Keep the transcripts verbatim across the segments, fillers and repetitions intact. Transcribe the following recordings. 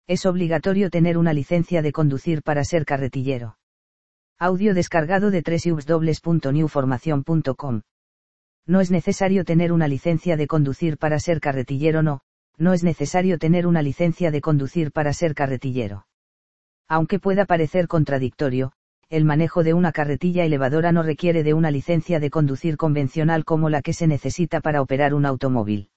Es obligatorio tener una licencia de conducir para ser carretillero. Audio descargado de doble u doble u doble u punto new formación punto com. No es necesario tener una licencia de conducir para ser carretillero. No, no es necesario tener una licencia de conducir para ser carretillero. Aunque pueda parecer contradictorio, el manejo de una carretilla elevadora no requiere de una licencia de conducir convencional como la que se necesita para operar un automóvil.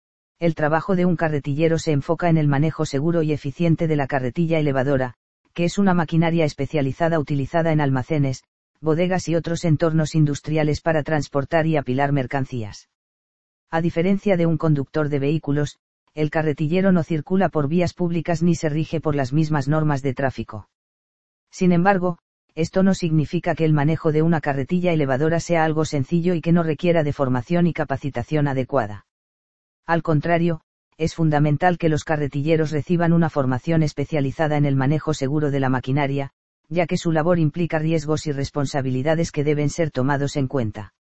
El trabajo de un carretillero se enfoca en el manejo seguro y eficiente de la carretilla elevadora, que es una maquinaria especializada utilizada en almacenes, bodegas y otros entornos industriales para transportar y apilar mercancías. A diferencia de un conductor de vehículos, el carretillero no circula por vías públicas ni se rige por las mismas normas de tráfico. Sin embargo, esto no significa que el manejo de una carretilla elevadora sea algo sencillo y que no requiera de formación y capacitación adecuada. Al contrario, es fundamental que los carretilleros reciban una formación especializada en el manejo seguro de la maquinaria, ya que su labor implica riesgos y responsabilidades que deben ser tomados en cuenta.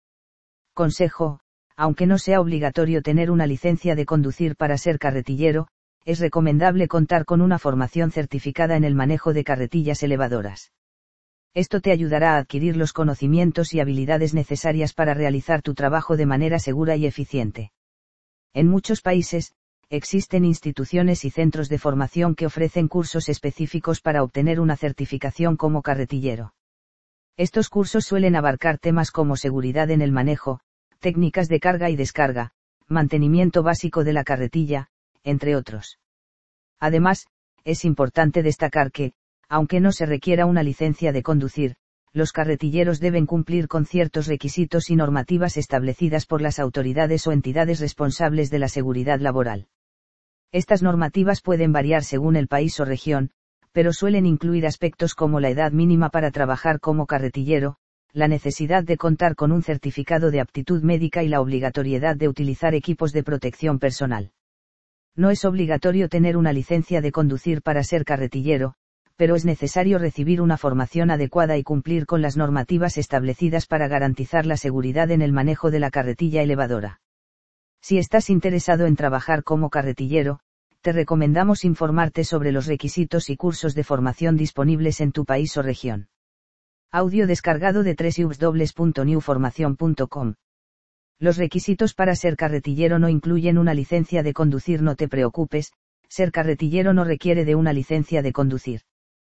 Consejo: aunque no sea obligatorio tener una licencia de conducir para ser carretillero, es recomendable contar con una formación certificada en el manejo de carretillas elevadoras. Esto te ayudará a adquirir los conocimientos y habilidades necesarias para realizar tu trabajo de manera segura y eficiente. En muchos países, existen instituciones y centros de formación que ofrecen cursos específicos para obtener una certificación como carretillero. Estos cursos suelen abarcar temas como seguridad en el manejo, técnicas de carga y descarga, mantenimiento básico de la carretilla, entre otros. Además, es importante destacar que, aunque no se requiera una licencia de conducir, los carretilleros deben cumplir con ciertos requisitos y normativas establecidas por las autoridades o entidades responsables de la seguridad laboral. Estas normativas pueden variar según el país o región, pero suelen incluir aspectos como la edad mínima para trabajar como carretillero, la necesidad de contar con un certificado de aptitud médica y la obligatoriedad de utilizar equipos de protección personal. No es obligatorio tener una licencia de conducir para ser carretillero, pero es necesario recibir una formación adecuada y cumplir con las normativas establecidas para garantizar la seguridad en el manejo de la carretilla elevadora. Si estás interesado en trabajar como carretillero, te recomendamos informarte sobre los requisitos y cursos de formación disponibles en tu país o región. Audio descargado de doble u doble u doble u punto new formación punto com. Los requisitos para ser carretillero no incluyen una licencia de conducir. No te preocupes, ser carretillero no requiere de una licencia de conducir.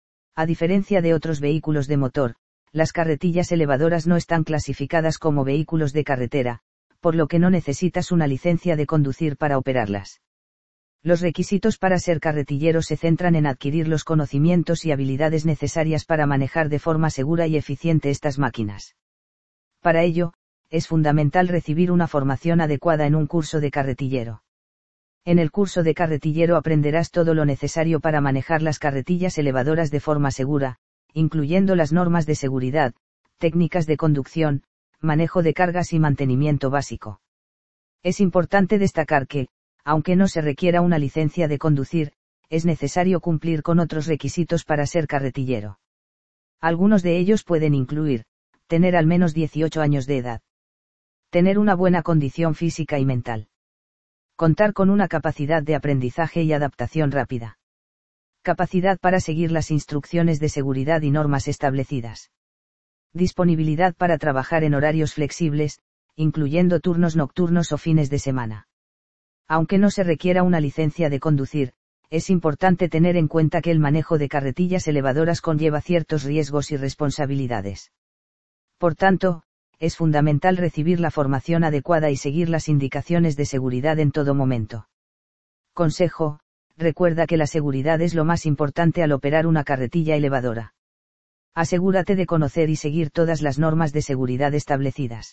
A diferencia de otros vehículos de motor, las carretillas elevadoras no están clasificadas como vehículos de carretera, por lo que no necesitas una licencia de conducir para operarlas. Los requisitos para ser carretillero se centran en adquirir los conocimientos y habilidades necesarias para manejar de forma segura y eficiente estas máquinas. Para ello, es fundamental recibir una formación adecuada en un curso de carretillero. En el curso de carretillero aprenderás todo lo necesario para manejar las carretillas elevadoras de forma segura, incluyendo las normas de seguridad, técnicas de conducción, manejo de cargas y mantenimiento básico. Es importante destacar que, aunque no se requiera una licencia de conducir, es necesario cumplir con otros requisitos para ser carretillero. Algunos de ellos pueden incluir: tener al menos dieciocho años de edad, tener una buena condición física y mental, contar con una capacidad de aprendizaje y adaptación rápida, capacidad para seguir las instrucciones de seguridad y normas establecidas, disponibilidad para trabajar en horarios flexibles, incluyendo turnos nocturnos o fines de semana. Aunque no se requiera una licencia de conducir, es importante tener en cuenta que el manejo de carretillas elevadoras conlleva ciertos riesgos y responsabilidades. Por tanto, es fundamental recibir la formación adecuada y seguir las indicaciones de seguridad en todo momento. Consejo: recuerda que la seguridad es lo más importante al operar una carretilla elevadora. Asegúrate de conocer y seguir todas las normas de seguridad establecidas.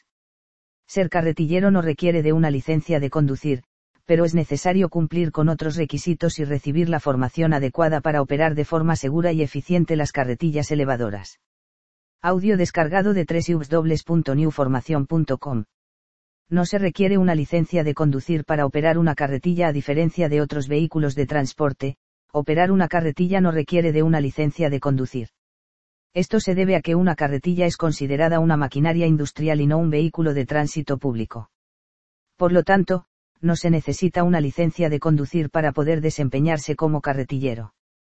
Ser carretillero no requiere de una licencia de conducir, pero es necesario cumplir con otros requisitos y recibir la formación adecuada para operar de forma segura y eficiente las carretillas elevadoras. Audio descargado de doble u doble u doble u punto new formación punto com. No se requiere una licencia de conducir para operar una carretilla. A diferencia de otros vehículos de transporte, operar una carretilla no requiere de una licencia de conducir. Esto se debe a que una carretilla es considerada una maquinaria industrial y no un vehículo de tránsito público. Por lo tanto, no se necesita una licencia de conducir para poder desempeñarse como carretillero.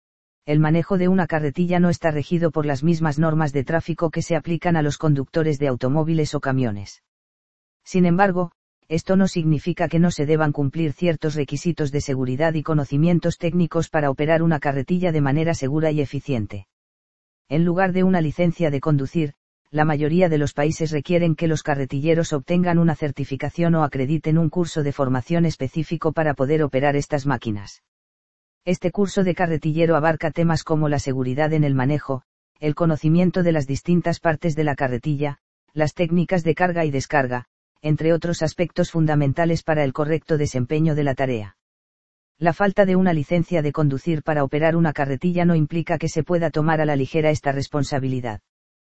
El manejo de una carretilla no está regido por las mismas normas de tráfico que se aplican a los conductores de automóviles o camiones. Sin embargo, esto no significa que no se deban cumplir ciertos requisitos de seguridad y conocimientos técnicos para operar una carretilla de manera segura y eficiente. En lugar de una licencia de conducir, la mayoría de los países requieren que los carretilleros obtengan una certificación o acrediten un curso de formación específico para poder operar estas máquinas. Este curso de carretillero abarca temas como la seguridad en el manejo, el conocimiento de las distintas partes de la carretilla, las técnicas de carga y descarga, entre otros aspectos fundamentales para el correcto desempeño de la tarea. La falta de una licencia de conducir para operar una carretilla no implica que se pueda tomar a la ligera esta responsabilidad.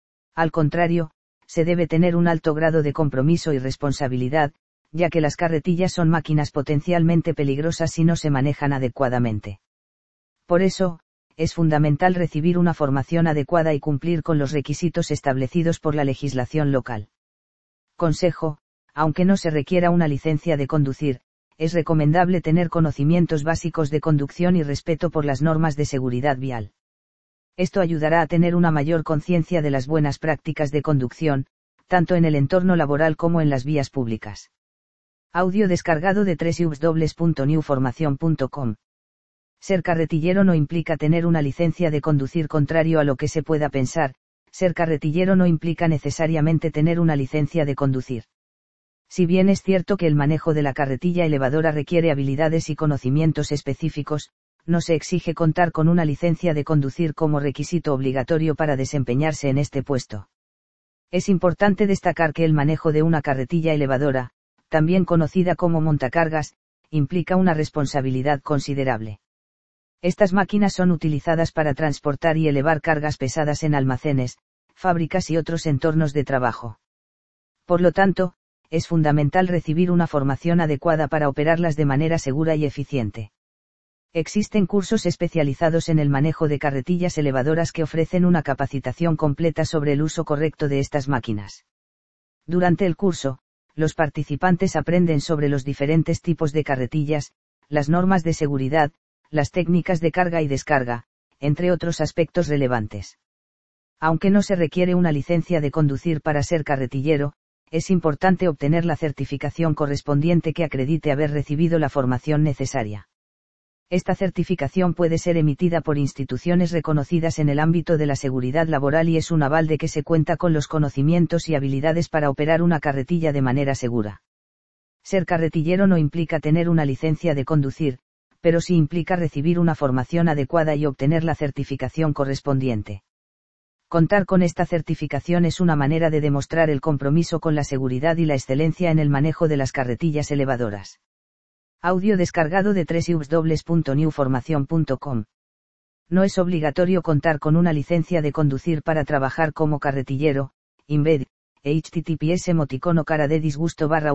Al contrario, se debe tener un alto grado de compromiso y responsabilidad, ya que las carretillas son máquinas potencialmente peligrosas si no se manejan adecuadamente. Por eso, es fundamental recibir una formación adecuada y cumplir con los requisitos establecidos por la legislación local. Consejo: aunque no se requiera una licencia de conducir, es recomendable tener conocimientos básicos de conducción y respeto por las normas de seguridad vial. Esto ayudará a tener una mayor conciencia de las buenas prácticas de conducción, tanto en el entorno laboral como en las vías públicas. Audio descargado de doble u doble u doble u punto new formación punto com. Ser carretillero no implica tener una licencia de conducir. Contrario a lo que se pueda pensar, ser carretillero no implica necesariamente tener una licencia de conducir. Si bien es cierto que el manejo de la carretilla elevadora requiere habilidades y conocimientos específicos, no se exige contar con una licencia de conducir como requisito obligatorio para desempeñarse en este puesto. Es importante destacar que el manejo de una carretilla elevadora, también conocida como montacargas, implica una responsabilidad considerable. Estas máquinas son utilizadas para transportar y elevar cargas pesadas en almacenes, fábricas y otros entornos de trabajo. Por lo tanto, es fundamental recibir una formación adecuada para operarlas de manera segura y eficiente. Existen cursos especializados en el manejo de carretillas elevadoras que ofrecen una capacitación completa sobre el uso correcto de estas máquinas. Durante el curso, los participantes aprenden sobre los diferentes tipos de carretillas, las normas de seguridad, las técnicas de carga y descarga, entre otros aspectos relevantes. Aunque no se requiere una licencia de conducir para ser carretillero, es importante obtener la certificación correspondiente que acredite haber recibido la formación necesaria. Esta certificación puede ser emitida por instituciones reconocidas en el ámbito de la seguridad laboral y es un aval de que se cuenta con los conocimientos y habilidades para operar una carretilla de manera segura. Ser carretillero no implica tener una licencia de conducir, pero sí implica recibir una formación adecuada y obtener la certificación correspondiente. Contar con esta certificación es una manera de demostrar el compromiso con la seguridad y la excelencia en el manejo de las carretillas elevadoras. Audio descargado de doble u doble u doble u punto new formación punto com. No es obligatorio contar con una licencia de conducir para trabajar como carretillero. Embed, https emoticono cara de disgusto barra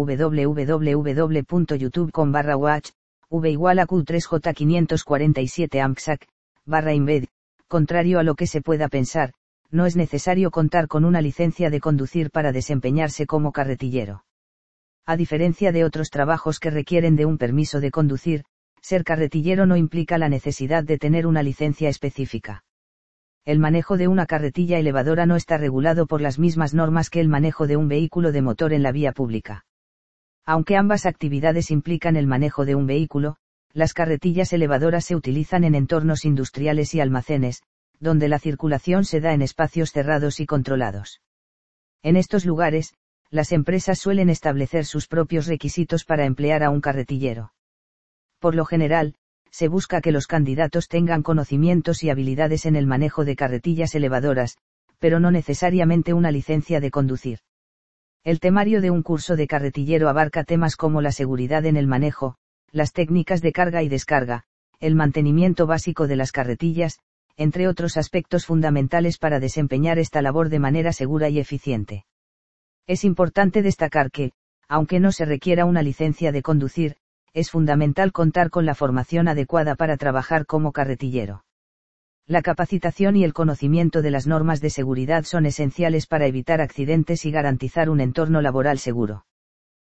www punto youtube punto com barra watch, v igual a q tres j quinientos cuarenta y siete amxac, barra embed. Contrario a lo que se pueda pensar, no es necesario contar con una licencia de conducir para desempeñarse como carretillero. A diferencia de otros trabajos que requieren de un permiso de conducir, ser carretillero no implica la necesidad de tener una licencia específica. El manejo de una carretilla elevadora no está regulado por las mismas normas que el manejo de un vehículo de motor en la vía pública. Aunque ambas actividades implican el manejo de un vehículo, las carretillas elevadoras se utilizan en entornos industriales y almacenes, donde la circulación se da en espacios cerrados y controlados. En estos lugares, las empresas suelen establecer sus propios requisitos para emplear a un carretillero. Por lo general, se busca que los candidatos tengan conocimientos y habilidades en el manejo de carretillas elevadoras, pero no necesariamente una licencia de conducir. El temario de un curso de carretillero abarca temas como la seguridad en el manejo, las técnicas de carga y descarga, el mantenimiento básico de las carretillas, entre otros aspectos fundamentales para desempeñar esta labor de manera segura y eficiente. Es importante destacar que, aunque no se requiera una licencia de conducir, es fundamental contar con la formación adecuada para trabajar como carretillero. La capacitación y el conocimiento de las normas de seguridad son esenciales para evitar accidentes y garantizar un entorno laboral seguro.